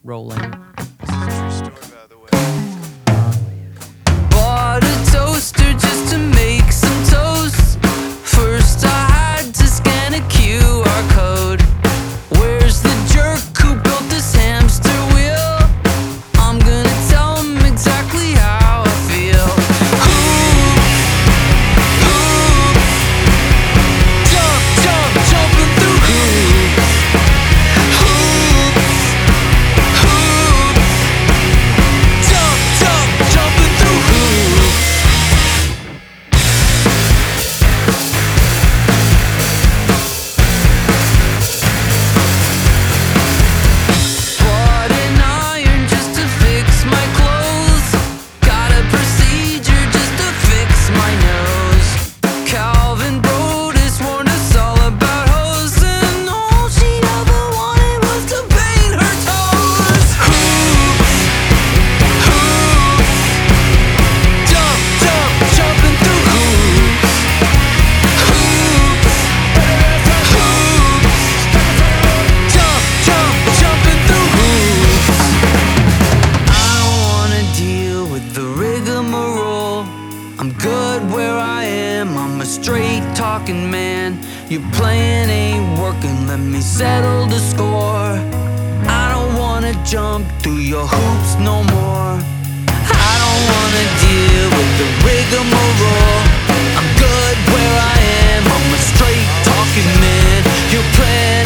rolling. This is a true story, by the way. Bought a toaster just to make some toast. First I had to scan a QR code. Where's the jerk who built this hamster wheel? I'm gonna tell him exactly how I feel. Hoops, jumping through hoops. Hoops, jumping through hoops. Bought an iron just to fix my clothes. Got a procedure just to fix my nose. Calvin Brodus warned us all about hoes, and all she ever wanted was to paint her toes. Hoops, jumping through hoops. Jumping through hoops. I don't wanna deal with the rigmarole. I'm good where I am, I'm a straight talking man. Your plan ain't working, let me settle the score. I don't wanna jump through your hoops no more. I don't wanna deal with the rigmarole. I'm good where I am, I'm a straight talking man. Your plan